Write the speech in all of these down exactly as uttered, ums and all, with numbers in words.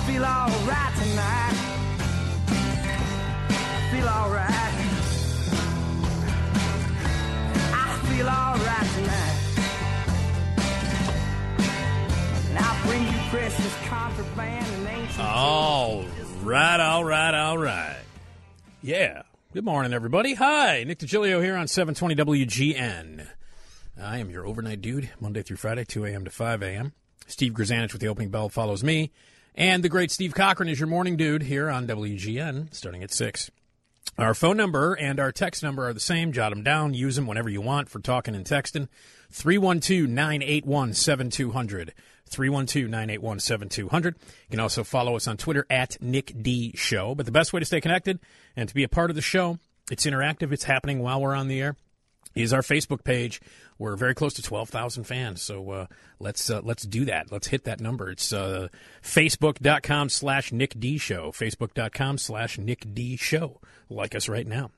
feel alright tonight. I feel alright. I feel alright tonight. And I'll bring you precious contraband and ancient. All right, all right, all right. Yeah. Good morning, everybody. Hi, Nick DiGilio here on seven twenty W G N. I am your overnight dude, Monday through Friday, two a.m. to five a.m. Steve Grzanich with the opening bell follows me. And the great Steve Cochran is your morning dude here on W G N, starting at six. Our phone number and our text number are the same. Jot them down. Use them whenever you want for talking and texting. three one two, nine eight one, seven two zero zero. three one two, nine eight one, seven two zero zero. You can also follow us on Twitter at Nick D Show. But the best way to stay connected and to be a part of the show, it's interactive, it's happening while we're on the air, is our Facebook page. We're very close to twelve thousand fans, so uh, let's uh, let's do that. Let's hit that number. It's uh, facebook.com slash Nick D Show. Facebook.com slash Nick D Show. Like us right now.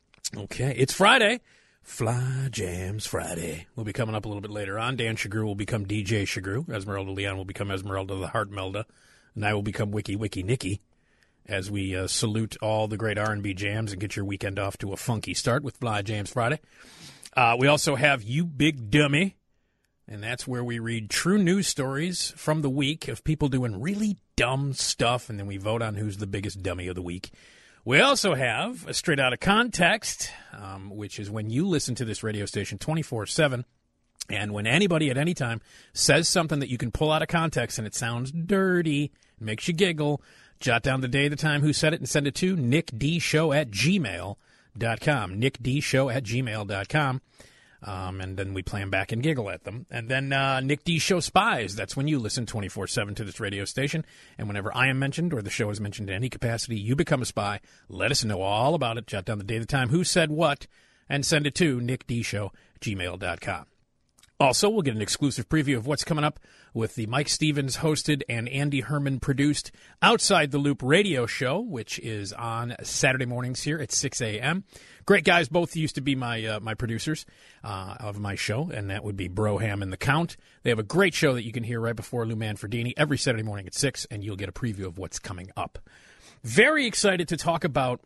Okay, it's Friday. Fly Jams Friday. We'll be coming up a little bit later on. Dan Shagru will become D J Shagru. Esmeralda Leon will become Esmeralda the Heart Melda. And I will become Wiki Wiki Nicky as we uh, salute all the great R and B jams and get your weekend off to a funky start with Fly Jams Friday. Uh, we also have You Big Dummy, and that's where we read true news stories from the week of people doing really dumb stuff, and then we vote on who's the biggest dummy of the week. We also have a Straight Out of Context, um, which is when you listen to this radio station twenty-four seven, and when anybody at any time says something that you can pull out of context and it sounds dirty, makes you giggle, jot down the day, the time, who said it, and send it to nickdshow at gmail dot com. nickdshow at gmail dot com. Um, and then we play them back and giggle at them. And then uh, Nick D Show Spies. That's when you listen twenty-four seven to this radio station. And whenever I am mentioned or the show is mentioned in any capacity, you become a spy. Let us know all about it. Jot down the day, the time, who said what, and send it to nickdshow at gmail dot com. Also, we'll get an exclusive preview of what's coming up with the Mike Stevens hosted and Andy Herman produced Outside the Loop radio show, which is on Saturday mornings here at six a.m. Great guys. Both used to be my uh, my producers uh, of my show, and that would be Broham and The Count. They have a great show that you can hear right before Lou Manfredini every Saturday morning at six, and you'll get a preview of what's coming up. Very excited to talk about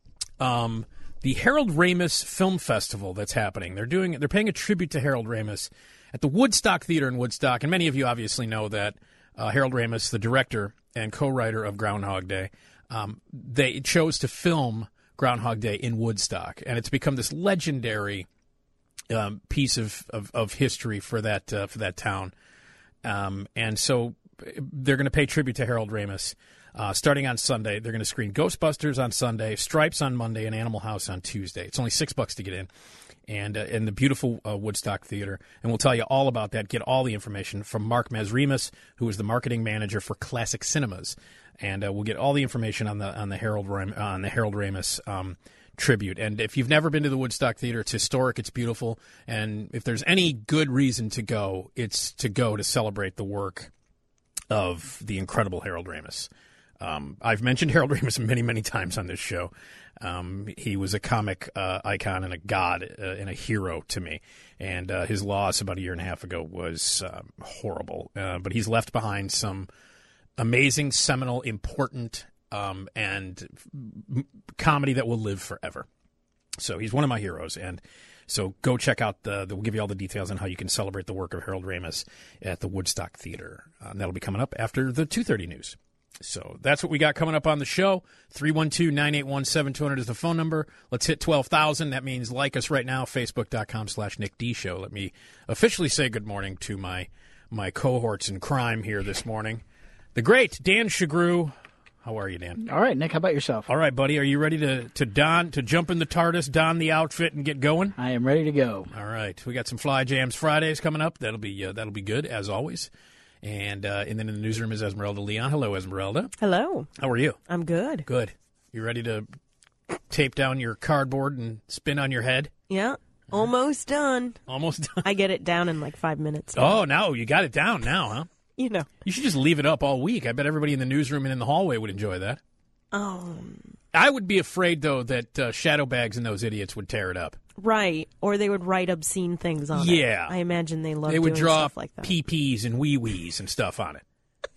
um, the Harold Ramis Film Festival that's happening. They're doing they're paying a tribute to Harold Ramis at the Woodstock Theater in Woodstock, and many of you obviously know that uh, Harold Ramis, the director and co-writer of Groundhog Day, um, they chose to film Groundhog Day in Woodstock, and it's become this legendary um, piece of, of, of history for that uh, for that town. Um, and so they're going to pay tribute to Harold Ramis. Uh, starting on Sunday, they're going to screen Ghostbusters on Sunday, Stripes on Monday, and Animal House on Tuesday. It's only six bucks to get in, and uh, in the beautiful uh, Woodstock Theater. And we'll tell you all about that. Get all the information from Mark Mesrimas, who is the marketing manager for Classic Cinemas, and uh, we'll get all the information on the on the Harold Ram- on the Harold Ramis um, tribute. And if you've never been to the Woodstock Theater, it's historic, it's beautiful, and if there's any good reason to go, it's to go to celebrate the work of the incredible Harold Ramis. Um, I've mentioned Harold Ramis many, many times on this show. Um, he was a comic uh, icon and a god uh, and a hero to me. And uh, his loss about a year and a half ago was uh, horrible. Uh, but he's left behind some amazing, seminal, important, um, and m- comedy that will live forever. So he's one of my heroes. And so go check out the, the, we'll give you all the details on how you can celebrate the work of Harold Ramis at the Woodstock Theater. Uh, and that'll be coming up after the two thirty news. So that's what we got coming up on the show. three one two, nine eight one, seven two zero zero is the phone number. Let's hit twelve thousand. That means like us right now, facebook.com slash Nick D Show. Let me officially say good morning to my my cohorts in crime here this morning. The great Dan Shagru. How are you, Dan? All right, Nick. How about yourself? All right, buddy. Are you ready to, to don, to jump in the TARDIS, don the outfit, and get going? I am ready to go. All right. We got some Fly Jams Fridays coming up. That'll be uh, that'll be good, as always. And, uh, and then in the newsroom is Esmeralda Leon. Hello, Esmeralda. Hello. How are you? I'm good. Good. You ready to tape down your cardboard and spin on your head? Yeah. Almost done. Almost done. I get it down in like five minutes. Oh, no. You got it down now, huh? You know. You should just leave it up all week. I bet everybody in the newsroom and in the hallway would enjoy that. Um. I would be afraid, though, that uh, Shadow Bags and those idiots would tear it up. Right. Or they would write obscene things on it. Yeah. I imagine they love They would doing draw stuff like that. pee-pees and wee-wees and stuff on it.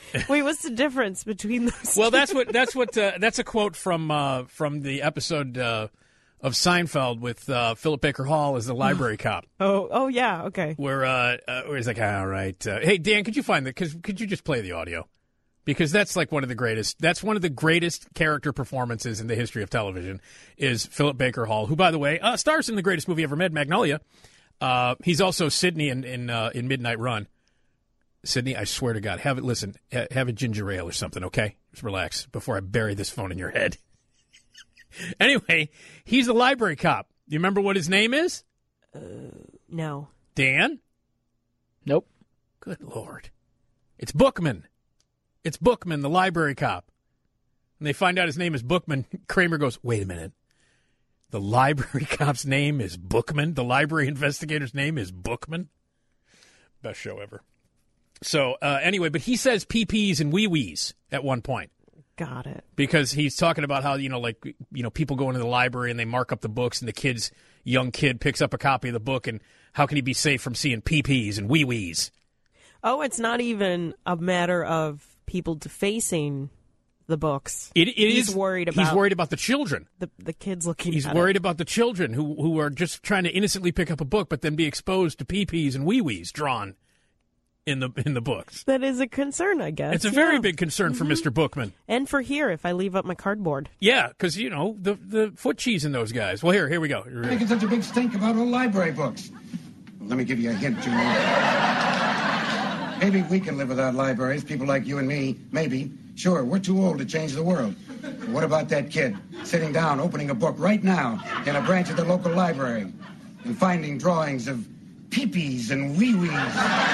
Wait, what's the difference between those? Well, two? that's what that's what uh, that's a quote from uh, from the episode uh, of Seinfeld with uh, Philip Baker Hall as the library cop, Oh, oh yeah, okay. where uh, uh, where he's like, all right, uh, hey Dan, could you find that? Because could you just play the audio? Because that's like one of the greatest. That's one of the greatest character performances in the history of television. Is Philip Baker Hall, who, by the way, uh, stars in the greatest movie ever made, Magnolia. Uh, he's also Sidney in in, uh, in Midnight Run. Sidney, I swear to God, have it. Listen, ha- have a ginger ale or something, okay? Just relax before I bury this phone in your head. Anyway, he's the library cop. You remember what his name is? Uh, no. Dan? Nope. Good Lord. It's Bookman. It's Bookman, the library cop. And they find out his name is Bookman. Kramer goes, wait a minute. The library cop's name is Bookman? The library investigator's name is Bookman? Best show ever. So, uh, anyway, but he says pee-pees and wee-wees at one point. Got it. Because he's talking about how, you know, like, you know, people go into the library and they mark up the books and the kid's, young kid picks up a copy of the book and how can he be safe from seeing pee-pees and wee-wees? Oh, it's not even a matter of people defacing the books. It, it he's is, worried about. He's worried about the children. The the kids looking. He's at worried it. about the children who who are just trying to innocently pick up a book, but then be exposed to pee-pees and wee-wees drawn in the in the books. That is a concern, I guess. It's a very yeah. big concern for Mhm. Mister Bookman. And for here, if I leave up my cardboard. Yeah, because you know the the foot cheese in those guys. Well, here here we go. Making such a big stink about old library books. Well, let me give you a hint, Junior. Maybe we can live without libraries, people like you and me. Maybe. Sure, we're too old to change the world. But what about that kid sitting down, opening a book right now in a branch of the local library and finding drawings of pee-pees and wee-wees and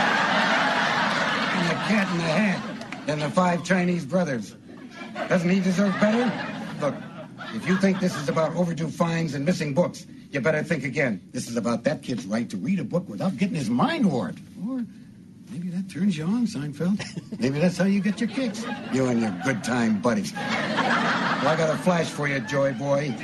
the cat in the hat and the five Chinese brothers? Doesn't he deserve better? Look, if you think this is about overdue fines and missing books, you better think again. This is about that kid's right to read a book without getting his mind warped. Or maybe that turns you on, Seinfeld. Maybe that's how you get your kicks. You and your good time buddies. Well, I got a flash for you, Joy Boy.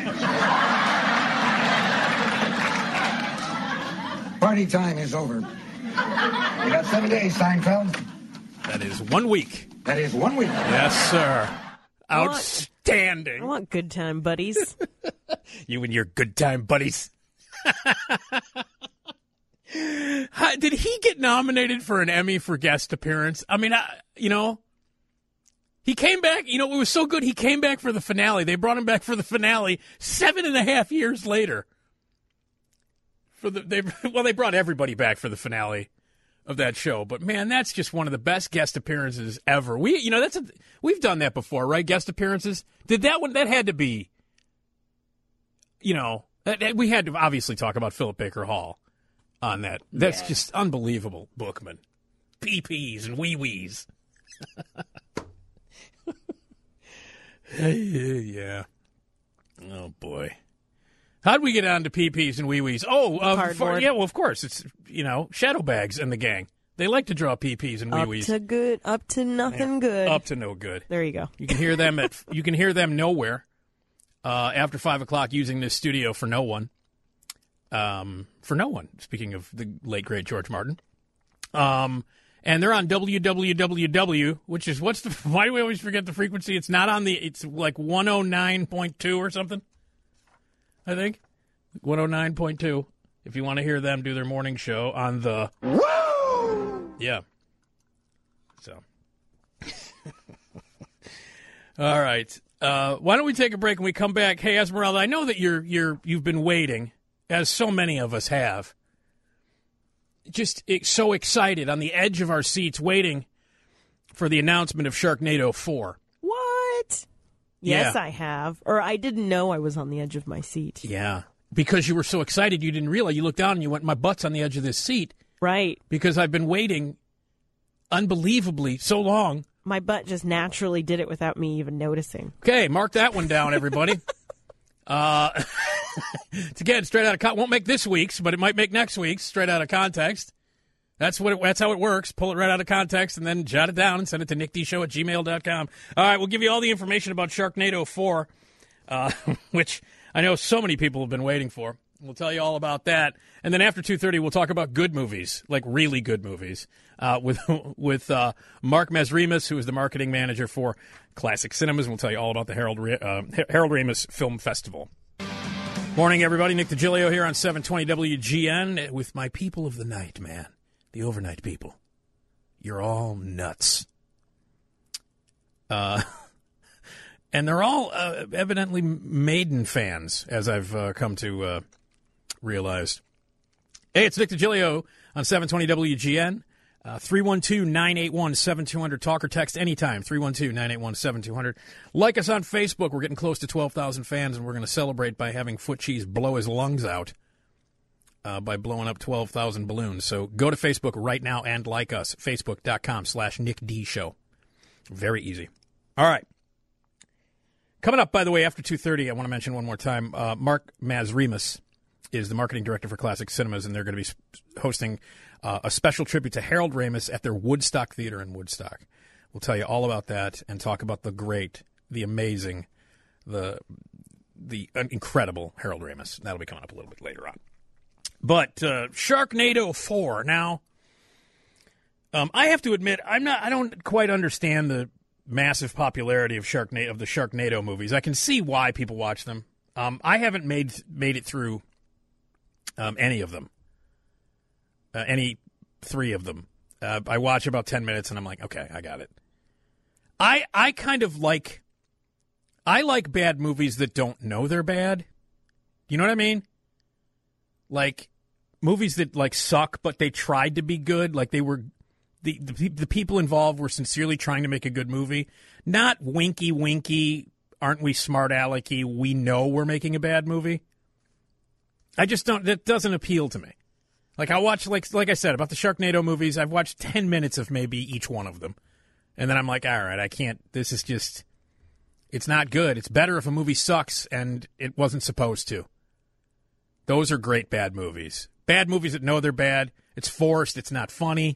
Party time is over. You got seven days, Seinfeld. That is one week. That is one week. Yes, sir. I want- Outstanding. I want good time buddies. You and your good time buddies. How, did he get nominated for an Emmy for guest appearance? I mean, I, you know, he came back. You know, it was so good. He came back for the finale. They brought him back for the finale seven and a half years later. For the they well, they brought everybody back for the finale of that show. But man, that's just one of the best guest appearances ever. We, you know, that's a, we've done that before, right? Guest appearances. Did that one? That had to be. You know, that, that- we had to obviously talk about Philip Baker Hall on that. That's Yeah. just unbelievable, Bookman. Pee-pees and wee-wees. Yeah. Oh, boy. How'd we get on to pee-pees and wee-wees? Oh, uh, for, Cardboard. yeah, well, of course. It's, you know, Shadow Bags and the gang. They like to draw pee-pees and Up wee-wees. to good, up to nothing good. Up to no good. There you go. You can hear them at you can hear them nowhere uh, after five o'clock using this studio for no one. Um, for no one. Speaking of the late great George Martin, um, and they're on W W W, which is what's the? Why do we always forget the frequency? It's not on the. It's like one oh nine point two or something. I think one oh nine point two. If you want to hear them do their morning show on the. Woo! Yeah. So. All right. Uh, why don't we take a break and we come back? Hey, Esmeralda, I know that you're you're you've been waiting, as so many of us have. Just ex- so excited, on the edge of our seats, waiting for the announcement of Sharknado four. What? Yes, Yeah. I have. Or I didn't know I was on the edge of my seat. Yeah, because you were so excited, you didn't realize. You looked down and you went, "My butt's on the edge of this seat," Right. because I've been waiting unbelievably so long. My butt just naturally did it without me even noticing. Okay, mark that one down, everybody. uh, it's again straight out of con- won't make this week's, but it might make next week's. Straight out of context. That's what. It, that's how it works. Pull it right out of context and then jot it down and send it to nick d show at gmail dot com. All right, we'll give you all the information about Sharknado four, uh, which I know so many people have been waiting for. We'll tell you all about that. And then after two thirty, we'll talk about good movies, like really good movies, uh, with with uh, Mark Masrimas, who is the marketing manager for Classic Cinemas. And we'll tell you all about the Harold, uh, Harold Ramis Film Festival. Morning, everybody. Nick DiGilio here on seven twenty W G N with my people of the night, man. The overnight people. You're all nuts. Uh, and they're all uh, evidently Maiden fans, as I've uh, come to uh, realize. Hey, it's Nick DiGilio on seven twenty W G N. Uh, three one two, nine eight one, seven two zero zero. Talk or text anytime. three one two, nine eight one, seven two zero zero. Like us on Facebook. We're getting close to twelve thousand fans, and we're going to celebrate by having Foot Cheese blow his lungs out uh, by blowing up twelve thousand balloons. So go to Facebook right now and like us. Facebook.com slash Nick D Show. Very easy. All right. Coming up, by the way, after two thirty, I want to mention one more time, uh, Mark Masrimas is the marketing director for Classic Cinemas, and they're going to be hosting Uh, a special tribute to Harold Ramis at their Woodstock Theater in Woodstock. We'll tell you all about that and talk about the great, the amazing, the the incredible Harold Ramis. That'll be coming up a little bit later on. But uh, Sharknado four. Now, um, I have to admit, I'm not. I don't quite understand the massive popularity of Sharknado of the Sharknado movies. I can see why people watch them. Um, I haven't made made it through um, any of them. Uh, any three of them. Uh, I watch about ten minutes and I'm like, okay, I got it. I I kind of like, I like bad movies that don't know they're bad. You know what I mean? Like movies that like suck, but they tried to be good. Like they were, the the, the people involved were sincerely trying to make a good movie. Not winky winky, aren't we smart alecky? We know we're making a bad movie. I just don't, that doesn't appeal to me. Like I watch, like like I said, about the Sharknado movies, I've watched ten minutes of maybe each one of them. And then I'm like, all right, I can't, this is just, it's not good. It's better if a movie sucks and it wasn't supposed to. Those are great bad movies. Bad movies that know they're bad. It's forced. It's not funny.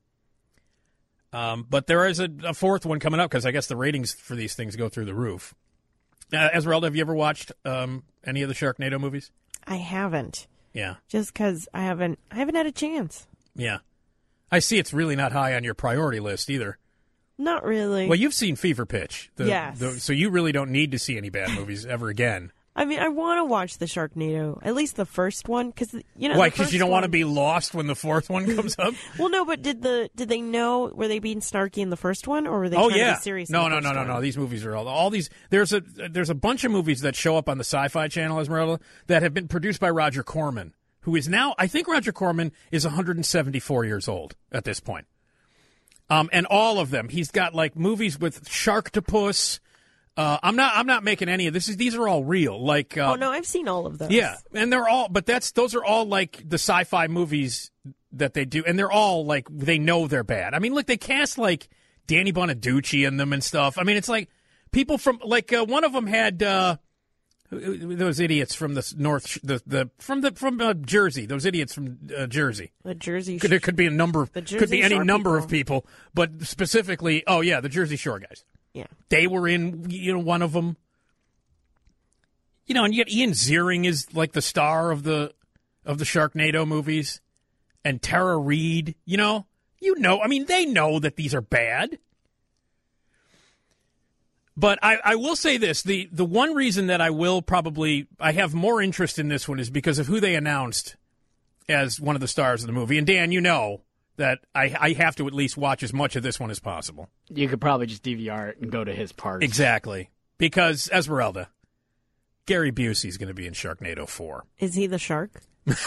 Um, but there is a, a fourth one coming up because I guess the ratings for these things go through the roof. Uh, Esmeralda, have you ever watched um, any of the Sharknado movies? I haven't. Yeah. Just because I haven't, I haven't had a chance. Yeah. I see it's really not high on your priority list either. Not really. Well, you've seen Fever Pitch. The, yes. The, so you really don't need to see any bad movies ever again. I mean, I want to watch the Sharknado, at least the first one, because you know. Why? Because you don't one... want to be lost when the fourth one comes up. Well, no, but did the did they know? Were they being snarky in the first one, or were they? Oh trying yeah. to be serious? No, in the no, first no, no, one? no. These movies are all all these. There's a there's a bunch of movies that show up on the Sci-Fi Channel, Esmeralda, that have been produced by Roger Corman, who is now, I think Roger Corman is one hundred seventy-four years old at this point. Um, and all of them, he's got like movies with Sharktopus. Uh, I'm not. I'm not making any of this. These are all real. Like, uh, oh no, I've seen all of those. Yeah, and they're all. But that's those are all like the sci-fi movies that they do, and they're all like they know they're bad. I mean, look, they cast like Danny Bonaducci in them and stuff. I mean, it's like people from like uh, one of them had uh, those idiots from the north, the the from the from uh, Jersey. Those idiots from uh, Jersey. The Jersey. Could, there could be a number. Of, the Jersey could be any Shore number people. of people, but specifically, oh yeah, the Jersey Shore guys. Yeah. They were in, you know, one of them. You know, and yet Ian Ziering is like the star of the of the Sharknado movies, and Tara Reid. You know, you know. I mean, they know that these are bad. But I, I will say this: the the one reason that I will probably I have more interest in this one is because of who they announced as one of the stars of the movie. And Dan, you know that I, I have to at least watch as much of this one as possible. You could probably just D V R it and go to his parts. Exactly. Because, Esmeralda, Gary Busey is going to be in Sharknado four. Is he the shark?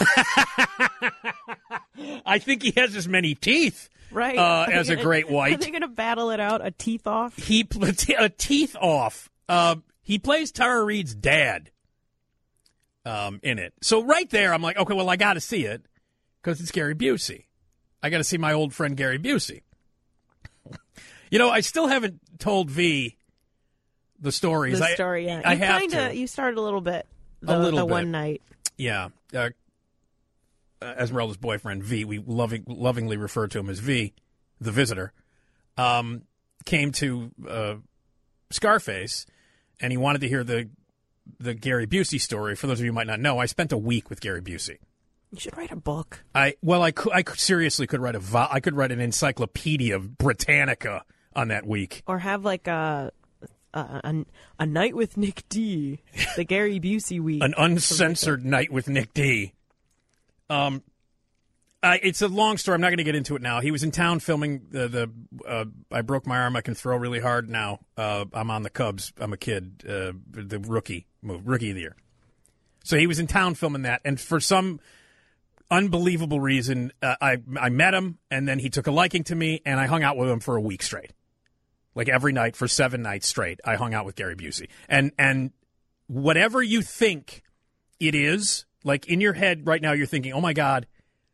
I think he has as many teeth right. uh, as gonna, a great white. Are they going to battle it out, a teeth off? He A teeth off. Uh, he plays Tara Reid's dad um, in it. So right there, I'm like, okay, well, I got to see it because it's Gary Busey. I got to see my old friend Gary Busey. You know, I still haven't told V the stories. The story, yeah. I, I you have kinda, to. You started a little bit. The, a little the bit. one night. Yeah. Uh, Esmeralda's boyfriend, V, we loving, lovingly refer to him as V, the visitor, um, came to uh, Scarface, and he wanted to hear the the Gary Busey story, for those of you who might not know, I spent a week with Gary Busey. You should write a book. I well, I could, I could, seriously could write a vo- I could write an Encyclopedia Britannica on that week, or have like a a, a, a night with Nick D, the Gary Busey week, an uncensored night with Nick D. Um, I, it's a long story. I'm not going to get into it now. He was in town filming the the. Uh, I broke my arm. I can throw really hard now. Uh, I'm on the Cubs. I'm a kid. Uh, the rookie move, rookie of the year. So he was in town filming that, and for some unbelievable reason, uh, I I met him, and then he took a liking to me, and I hung out with him for a week straight, like every night for seven nights straight. I hung out with Gary Busey, and and whatever you think it is, like in your head right now, you're thinking, oh my God,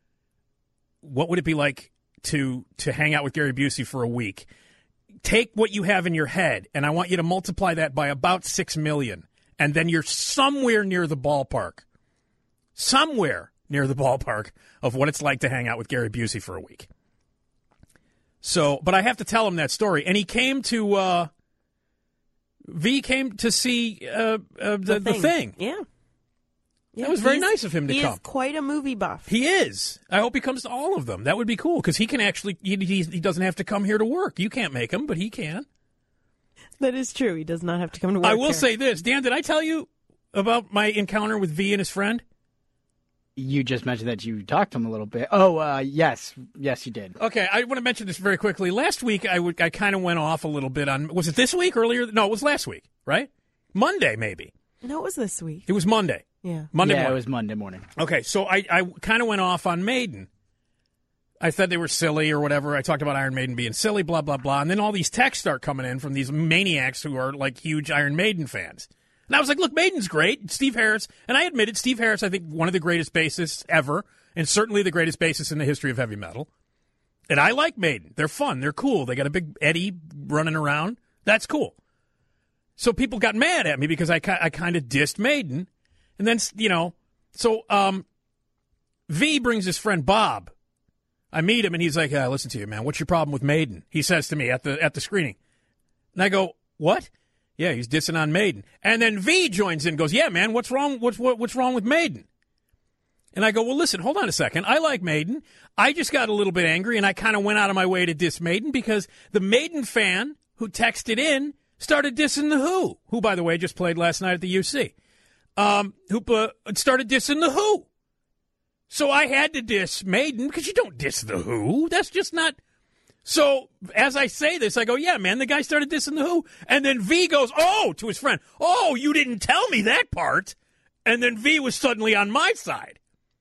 what would it be like to to hang out with Gary Busey for a week? Take what you have in your head, and I want you to multiply that by about six million, and then you're somewhere near the ballpark, somewhere near the ballpark of what it's like to hang out with Gary Busey for a week. So, but I have to tell him that story, and he came to uh, V came to see uh, uh, the, the, thing. the thing. Yeah. Yeah, that was very He's- nice of him to he come. is quite a movie buff. He is. I hope he comes to all of them. That would be cool because he can actually. He, he, he doesn't have to come here to work. You can't make him, but he can. That is true. He does not have to come to work. I will here. say this, Dan. Did I tell you about my encounter with V and his friend? You just mentioned that you talked to him a little bit. Oh, uh, yes. Yes, you did. Okay, I want to mention this very quickly. Last week, I would I kind of went off a little bit on. Was it this week? Earlier? No, it was last week. Right? Monday, maybe. No, it was this week. It was Monday. Yeah. Monday yeah, morning. it was Monday morning. Okay, so I, I kind of went off on Maiden. I said they were silly or whatever. I talked about Iron Maiden being silly, blah, blah, blah. And then all these texts start coming in from these maniacs who are like huge Iron Maiden fans. And I was like, look, Maiden's great. Steve Harris. And I admitted Steve Harris, I think, one of the greatest bassists ever, and certainly the greatest bassist in the history of heavy metal. And I like Maiden. They're fun. They're cool. They got a big Eddie running around. That's cool. So people got mad at me because I, I kind of dissed Maiden. And then, you know, so um, V brings his friend Bob. I meet him, and he's like, uh, listen to you, man. What's your problem with Maiden? He says to me at the at the screening. And I go, what? Yeah, he's dissing on Maiden. And then V joins in and goes, yeah, man, what's wrong, what's, what, what's wrong with Maiden? And I go, well, listen, hold on a second. I like Maiden. I just got a little bit angry, and I kind of went out of my way to diss Maiden because the Maiden fan who texted in started dissing The Who, who, by the way, just played last night at the U C. Um, who uh, started dissing The Who. So I had to diss Maiden because you don't diss The Who. That's just not. So as I say this, I go, yeah, man, the guy started dissing The Who. And then V goes, oh, to his friend, oh, you didn't tell me that part. And then V was suddenly on my side.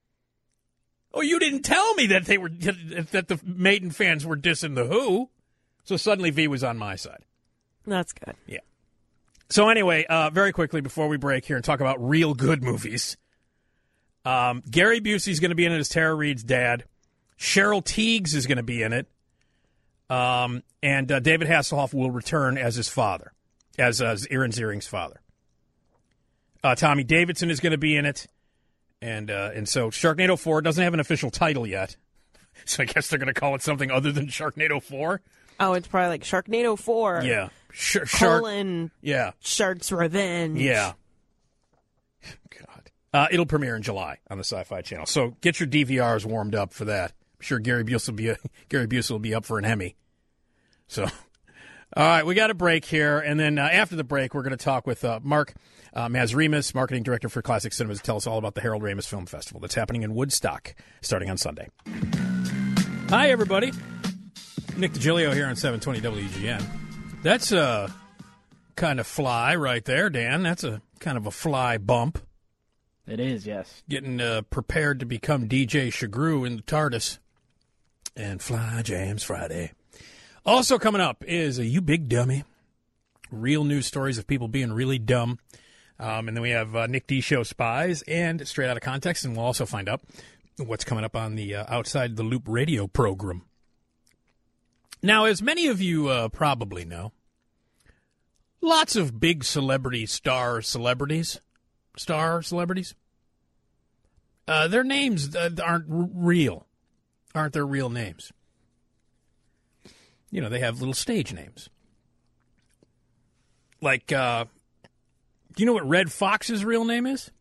Oh, you didn't tell me that they were that the Maiden fans were dissing The Who. So suddenly V was on my side. That's good. Yeah. So anyway, uh, very quickly before we break here and talk about real good movies, um, Gary Busey's going to be in it as Tara Reid's dad. Cheryl Tiegs is going to be in it. Um, and uh, David Hasselhoff will return as his father, as, as Aaron Ziering's father. Uh, Tommy Davidson is going to be in it. And uh, and so Sharknado four doesn't have an official title yet. So I guess they're going to call it something other than Sharknado four. Oh, it's probably like Sharknado four. Yeah. Sh- Shark. Colon. Yeah. Shark's Revenge. Yeah. God. Uh, it'll premiere in July on the Sci-Fi Channel. So get your D V Rs warmed up for that. I'm sure Gary Busey will be a, Gary Busey will be up for an Emmy. So, all right, we got a break here, and then uh, after the break, we're going to talk with uh, Mark uh, Mazremis, marketing director for Classic Cinemas, to tell us all about the Harold Ramis Film Festival that's happening in Woodstock starting on Sunday. Hi, everybody. Nick DiGilio here on seven twenty W G N. That's a kind of fly right there, Dan. That's a kind of a fly bump. It is, yes. Getting uh, prepared to become D J Shagru in the TARDIS. And Fly Jams Friday. Also coming up is a You Big Dummy. Real news stories of people being really dumb. Um, and then we have uh, Nick D Show Spies and Straight Outta Context. And we'll also find out what's coming up on the uh, Outside the Loop radio program. Now, as many of you uh, probably know, lots of big celebrity star celebrities, star celebrities, uh, their names uh, aren't r- real, aren't their real names. You know, they have little stage names. Like, uh, Do you know what Red Fox's real name is?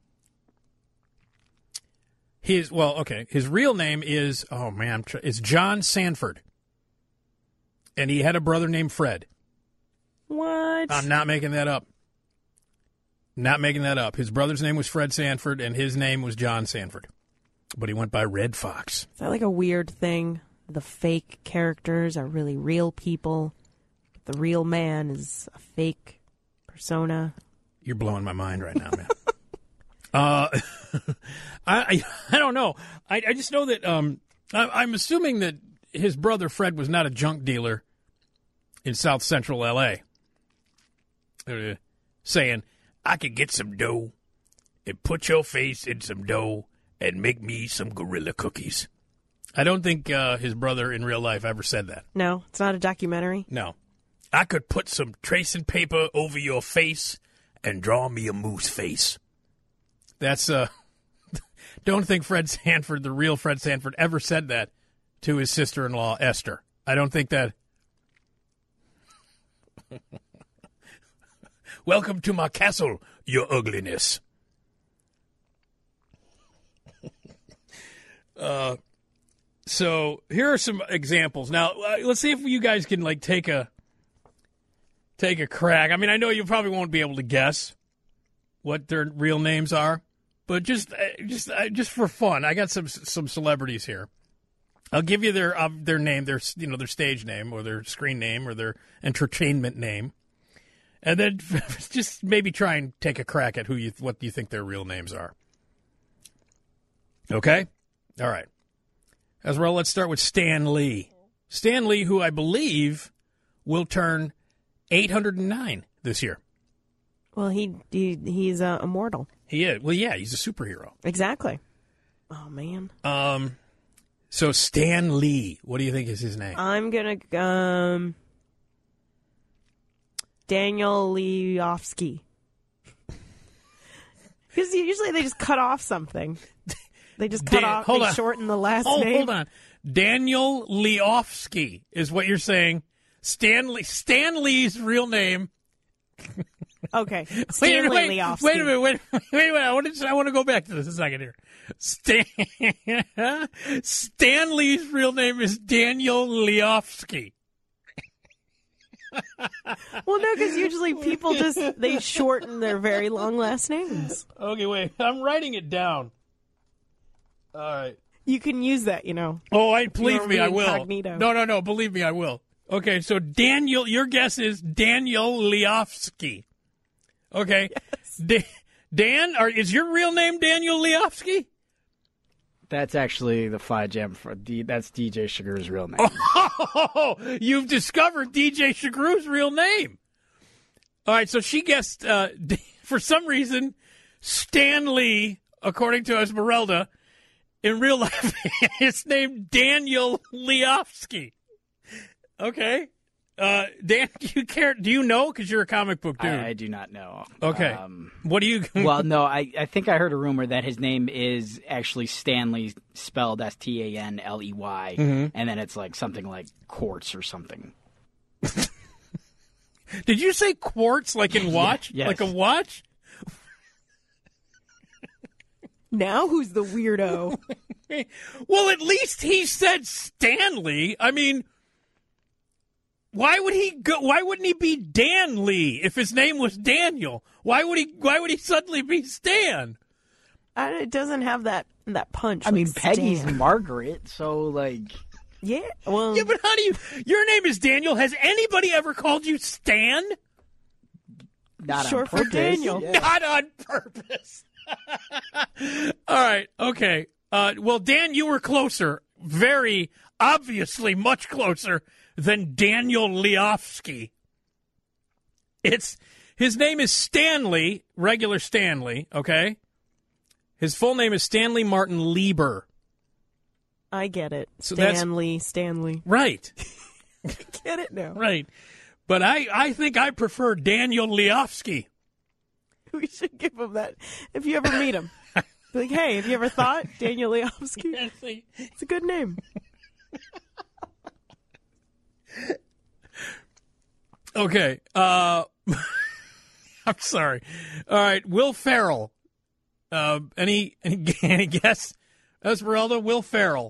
His well, okay. His real name is oh man, I'm tr- it's John Sanford, and he had a brother named Fred. What? I'm not making that up. Not making that up. His brother's name was Fred Sanford, and his name was John Sanford, but he went by Red Fox. Is that like a weird thing? The fake characters are really real people. The real man is a fake persona. You're blowing my mind right now, man. uh, I, I I don't know. I, I just know that um, I, I'm assuming that his brother Fred was not a junk dealer in South Central L A Uh, saying, I could get some dough and put your face in some dough and make me some gorilla cookies. I don't think uh, his brother in real life ever said that. No, it's not a documentary. No. I could put some tracing paper over your face and draw me a moose face. That's, uh, don't think Fred Sanford, the real Fred Sanford, ever said that to his sister-in-law, Esther. I don't think that. Welcome to my castle, your ugliness. uh, so here are some examples. Now, uh, let's see if you guys can, like, take a, take a crack. I mean, I know you probably won't be able to guess what their real names are, but just, uh, just, uh, just for fun, I got some some celebrities here. I'll give you their uh, their name, their you know their stage name or their screen name or their entertainment name, and then just maybe try and take a crack at who you what you think their real names are. Okay, all right. As well, let's start with Stan Lee. Stan Lee, who I believe will turn eight hundred nine this year. Well, he, he he's uh, immortal. He is. Well, yeah, he's a superhero. Exactly. Oh, man. Um, so Stan Lee, what do you think is his name? I'm going to, um, Daniel Leofsky. Because usually they just cut off something. They just cut Dan- off, hold they on. shorten the last Oh, name. hold on. Daniel Leofsky is what you're saying. Stan Lee, Stan Lee's real name. Okay. Wait, Stanley wait, Leofsky. wait a minute. Wait, wait, wait. I want to. I want to go back to this a second here. Stan, Stan Lee's real name is Daniel Leofsky. Well, no, because usually people just, they shorten their very long last names. Okay, wait. I'm writing it down. All right. You can use that, you know. Oh, I believe You're me, I will. incognito. No, no, no. Believe me, I will. Okay, so Daniel, your guess is Daniel Leofsky. Okay, Yes. Da- Dan, are, is your real name Daniel Leofsky? That's actually the Fi Jam for D. That's D J Sugar's real name. Oh, you've discovered D J Shagrew's real name. All right, so she guessed, uh, for some reason, Stan Lee, according to Esmeralda, in real life, is named Daniel Leofsky. Okay. Uh, Dan, do you care? Do you know? Because you're a comic book dude. I, I do not know. Okay. Um, what do you? well, no, I, I think I heard a rumor that his name is actually Stanley, spelled S T A N L E Y, Mm-hmm. and then it's like something like quartz or something. Did you say quartz like in watch? yes. Like a watch? Now who's the weirdo? Well, at least he said Stanley. I mean, why would he go? Why wouldn't he be Dan Lee if his name was Daniel? Why would he? Why would he suddenly be Stan? I, it doesn't have that that punch. I like mean, Peggy's Stan. Margaret, so like. Yeah. Well, Yeah, but how do you? Your name is Daniel. Has anybody ever called you Stan? Not Short on for purpose. Daniel. Yeah. Not on purpose. All right. Okay. Uh, well, Dan, you were closer. Very obviously much closer than Daniel Leofsky. It's his name is Stanley, regular Stanley, okay? His full name is Stanley Martin Lieber. I get it. So that's- Stanley, Stanley. Right. Get it now. Right. But I, I think I prefer Daniel Leofsky. We should give him that. If you ever meet him, be like, hey, have you ever thought Daniel Leofsky? It's a good name. Okay. Uh, I'm sorry. All right, Will Ferrell. Uh, any, any any guess? Esmeralda, Will Ferrell.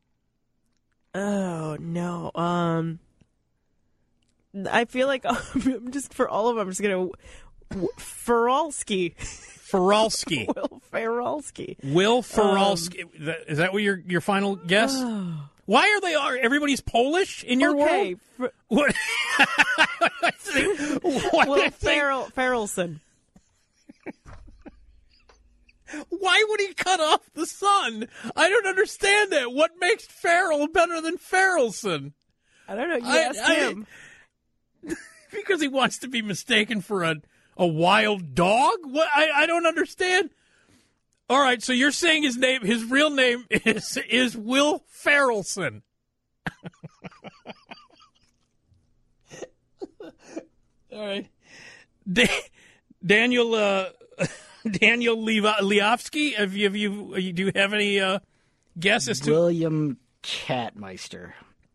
Oh no. Um, I feel like I'm just for all of them. I'm just gonna Feralski. Feralski. Will Feralski. Will Feralski. Um, that, is that what your your final guess? Oh. Why are they all? Everybody's Polish in your okay. world. What? what Will Ferrell Ferrellson. Why would he cut off the son? I don't understand that. What makes Ferrell better than Ferrellson? I don't know. You I, asked I, him. Because he wants to be mistaken for a, a wild dog? What? I, I don't understand. All right, so you're saying his name, his real name is is Will Ferrellson. All right, da- Daniel uh, Daniel Liofsky. Have you, have you do you have any uh, guesses to William Catmeister?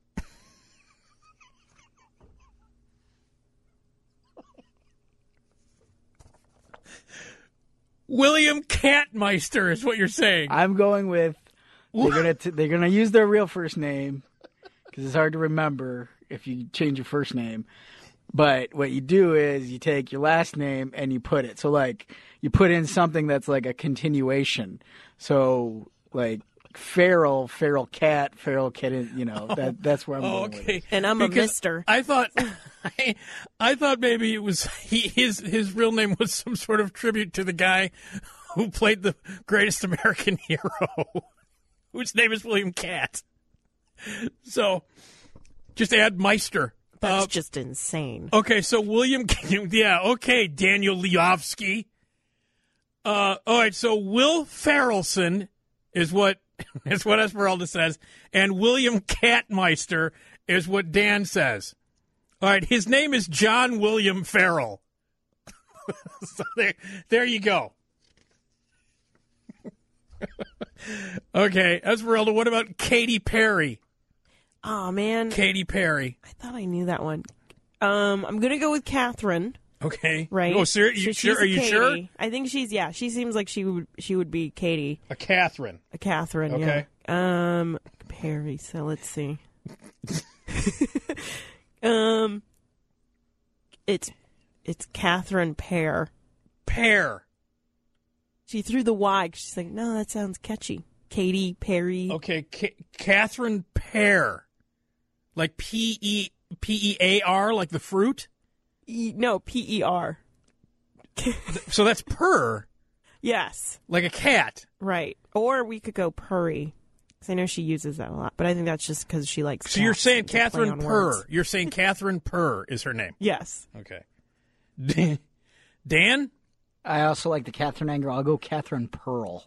William Catmeister is what you're saying. I'm going with they're gonna t- they're gonna use their real first name because it's hard to remember if you change your first name. But what you do is you take your last name and you put it. So like you put in something that's like a continuation. So like feral, feral cat, feral kitten. You know that that's where I'm oh, going. okay. With. And I'm a Because mister. I thought, I, I thought maybe it was he, his his real name was some sort of tribute to the guy who played the greatest American hero, whose name is William Cat. So, just add Meister. That's uh, just insane. Okay, so William, yeah, okay, Daniel Liofsky. Uh, all right, so Will Ferrellson is what is what Esmeralda says, and William Catmeister is what Dan says. All right, his name is John William Ferrell. So there, there you go. Okay, Esmeralda, what about Katy Perry? Oh man, Katy Perry. I thought I knew that one. Um, I'm gonna go with Catherine. Okay. Right. Oh, sir, you So sure? she's Are a you Katie. sure? I think she's yeah. She seems like she would she would be Katie, A Catherine. a Catherine. Okay. Yeah. Um, Perry. So let's see. um, it's it's Catherine Pear. Pear. She threw the Y. 'Cause she's like, no, that sounds catchy. Katy Perry. Okay, K- Catherine Pear. Like P E P E A R, like the fruit? E, no, P E R. So that's purr, Yes, like a cat. right. Or we could go Purry. Because I know she uses that a lot. But I think that's just because she likes So you're cats saying and to play Catherine on Purr. words. You're saying Catherine Purr is her name. Yes. Okay. Dan? Dan? I also like the Catherine Anger. I'll go Catherine Pearl.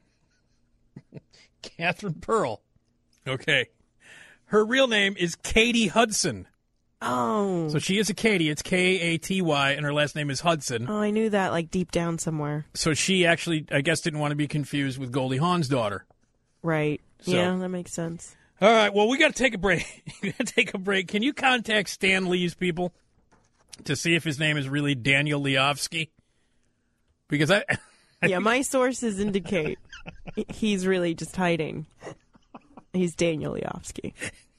Catherine Pearl. Okay. Her real name is Katie Hudson. Oh. So she is a Katie. It's K A T Y, and her last name is Hudson. Oh, I knew that, like, deep down somewhere. So she actually, I guess, didn't want to be confused with Goldie Hawn's daughter. Right. So- Yeah, that makes sense. All right, well, we got to take a break. we got to take a break. Can you contact Stan Lee's people to see if his name is really Daniel Liofsky? Because I... Yeah, my sources indicate he's really just hiding. He's Daniel Liofsky.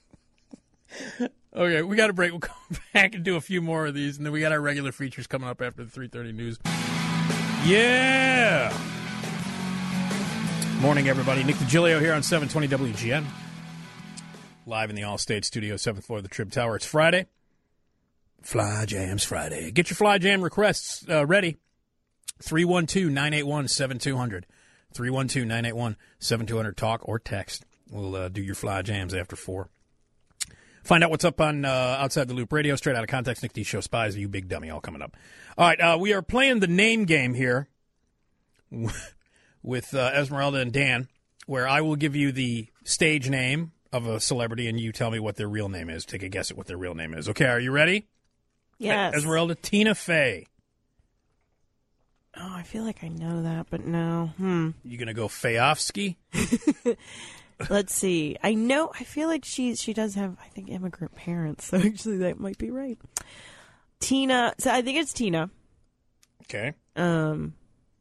Okay, we got a break. We'll come back and do a few more of these, and then we got our regular features coming up after the three thirty news. Yeah! Morning, everybody. Nick DiGilio here on seven twenty W G N. Live in the All-State Studio, seventh floor of the Trib Tower. It's Friday. Fly Jams Friday. Get your Fly Jam requests uh, ready. three one two, nine eight one, seven two zero zero. three one two, nine eight one, seven two zero zero. Talk or text. We'll uh, do your Fly Jams after four. Find out what's up on uh, Outside the Loop Radio, Straight Out of Context, Nick D. Show, Spies, You Big Dummy, all coming up. All right, uh, we are playing the name game here with uh, Esmeralda and Dan, where I will give you the stage name of a celebrity, and you tell me what their real name is. Take a guess at what their real name is. Okay, are you ready? Yes. Esmeralda, Tina Fey. Oh, I feel like I know that, but no. Hmm. You going to go Feyofsky? Let's see. I know. I feel like she she does have, I think, immigrant parents. So actually, that might be right. Tina. So I think it's Tina. Okay. Um,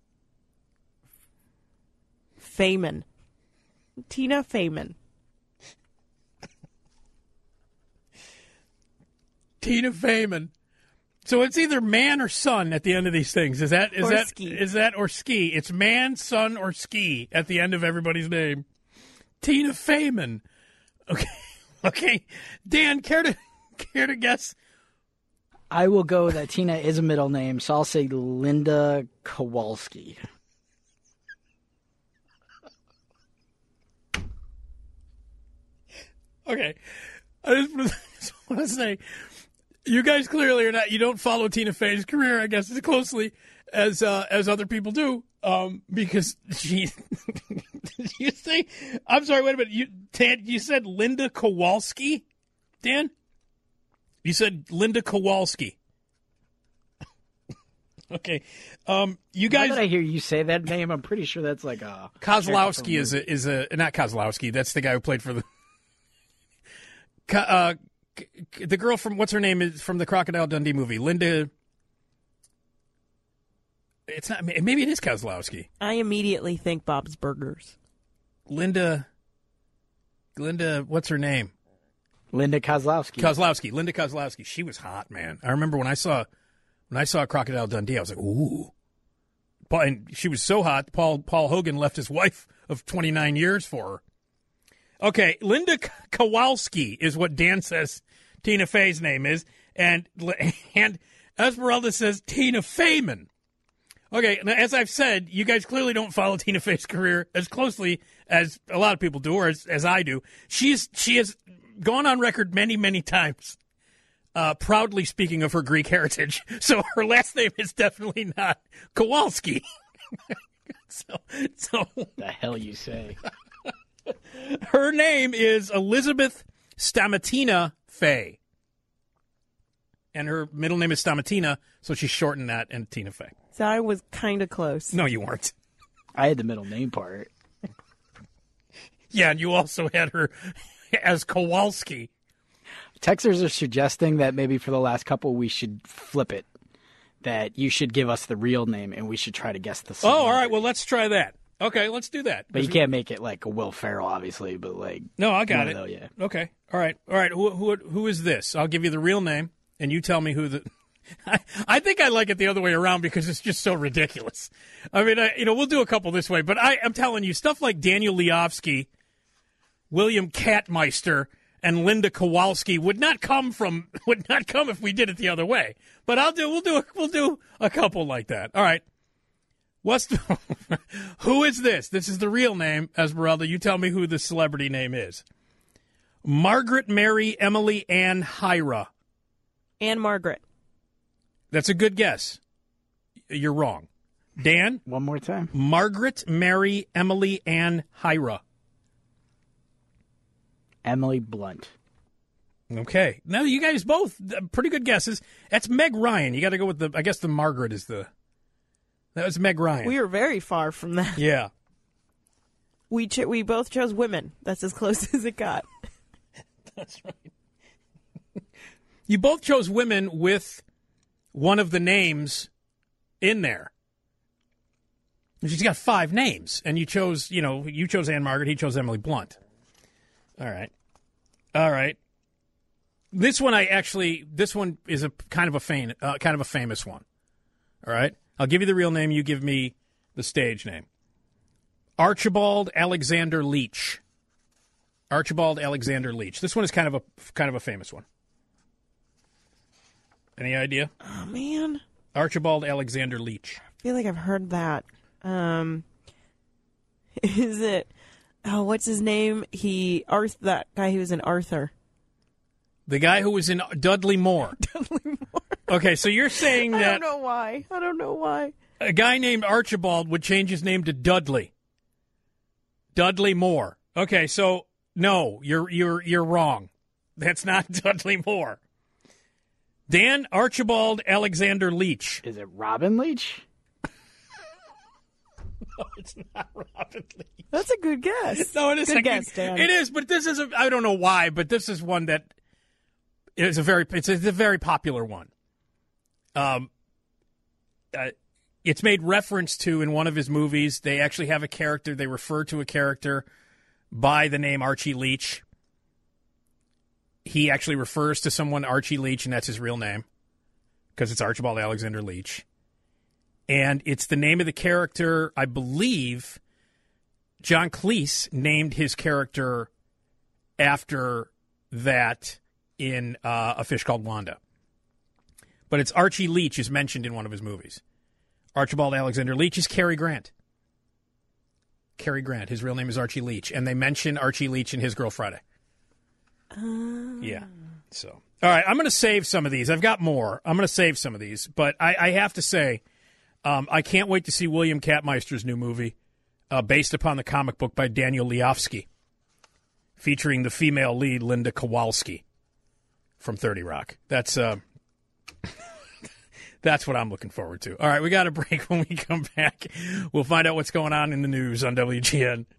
Feynman. Tina Feynman. Tina Feynman. So it's either man or son at the end of these things. Is that is Or that ski. is that or ski? It's man, son, or ski at the end of everybody's name. Tina Feynman. Okay, okay. Dan, care to care to guess? I will go that Tina is a middle name, so I'll say Linda Kowalski. Okay, I just want to say, you guys clearly are not. You don't follow Tina Fey's career, I guess, as closely as uh, as other people do, um, because she. You say, I'm sorry. Wait a minute. You Dan, you said Linda Kowalski, Dan. You said Linda Kowalski. Okay, um, you Now guys. that I hear you say that name, I'm pretty sure that's like a Kozlowski is a is a not Kozlowski. That's the guy who played for the. Ko- Uh, the girl from what's her name is from the Crocodile Dundee movie, Linda. It's not. Maybe it is Kozlowski. I immediately think Bob's Burgers. Linda. Linda, what's her name? Linda Kozlowski. Kozlowski. Linda Kozlowski. She was hot, man. I remember when I saw when I saw Crocodile Dundee, I was like, ooh. Paul, and she was so hot. Paul Paul Hogan left his wife of twenty-nine years for her. Okay, Linda K- Kowalski is what Dan says Tina Fey's name is, and and Esmeralda says Tina Feynman. Okay, now, as I've said, you guys clearly don't follow Tina Fey's career as closely as a lot of people do, or as, as I do. She's she has gone on record many, many times, uh, proudly speaking of her Greek heritage. So her last name is definitely not Kowalski. so, so The hell you say? her name is Elizabeth Stamatina Fey. And her middle name is Stamatina, so she shortened that and Tina Fey. So I was kind of close. No, you weren't. I had the middle name part. Yeah, and you also had her as Kowalski. Texters are suggesting that maybe for the last couple we should flip it. That you should give us the real name and we should try to guess the Oh, all celebrity. right. Well, let's try that. Okay, let's do that. But you can't make it like a Will Ferrell, obviously. But like, No, I got one it. of those, yeah. Okay. All right. All right. Who, who who is this? I'll give you the real name, and you tell me who the. I, I think I like it the other way around because it's just so ridiculous. I mean, I, you know, we'll do a couple this way, but I, I'm telling you, stuff like Daniel Liofsky, William Katmeister, and Linda Kowalski would not come from would not come if we did it the other way. But I'll do. We'll do. A, we'll do a couple like that. All right. What's the, who is this? This is the real name, Esmeralda. You tell me who the celebrity name is. Margaret Mary Emily Ann Hyra. And Margaret. That's a good guess. You're wrong. Dan? One more time. Margaret Mary Emily Ann Hyra. Emily Blunt. Okay. Now you guys both uh, pretty good guesses. That's Meg Ryan. You got to go with the. I guess the Margaret is the. That was Meg Ryan. We were very far from that. Yeah. We ch- we both chose women. That's as close as it got. That's right. You both chose women with one of the names in there. She's got five names, and you chose, you know, you chose Anne Margaret, he chose Emily Blunt. All right. All right. This one I actually, this one is a kind of a fam- uh, kind of a famous one. All right. I'll give you the real name. You give me the stage name. Archibald Alexander Leach. Archibald Alexander Leach. This one is kind of a kind of a famous one. Any idea? Oh man, Archibald Alexander Leach. I feel like I've heard that. Um, is it? Oh, what's his name? He Arth. That guy who was in Arthur. The guy who was in Dudley Moore. Dudley Moore. Okay, so you're saying I that don't know why. I don't know why. a guy named Archibald would change his name to Dudley. Dudley Moore. Okay, so no, you're you're you're wrong. That's not Dudley Moore. Dan Archibald Alexander Leach. Is it Robin Leach? No, it's not Robin Leach. That's a good guess. No, it is Good a guess, Dan. It is, but this is a, I don't know why, but this is one that is a very it's a, it's a very popular one. Um, uh, it's made reference to in one of his movies. They actually have a character. They refer to a character by the name Archie Leach. He actually refers to someone Archie Leach, and that's his real name because it's Archibald Alexander Leach. And it's the name of the character, I believe, John Cleese named his character after that in uh, A Fish Called Wanda. But it's Archie Leach is mentioned in one of his movies. Archibald Alexander Leach is Cary Grant. Cary Grant. His real name is Archie Leach. And they mention Archie Leach in His Girl Friday. Uh... Yeah. So, all right, I'm going to save some of these. I've got more. I'm going to save some of these. But I, I have to say, um, I can't wait to see William Katmeister's new movie uh, based upon the comic book by Daniel Liofsky, featuring the female lead, Linda Kowalski, from thirty Rock. That's... Uh, That's what I'm looking forward to. All right, we got a break. When we come back, we'll find out what's going on in the news on W G N.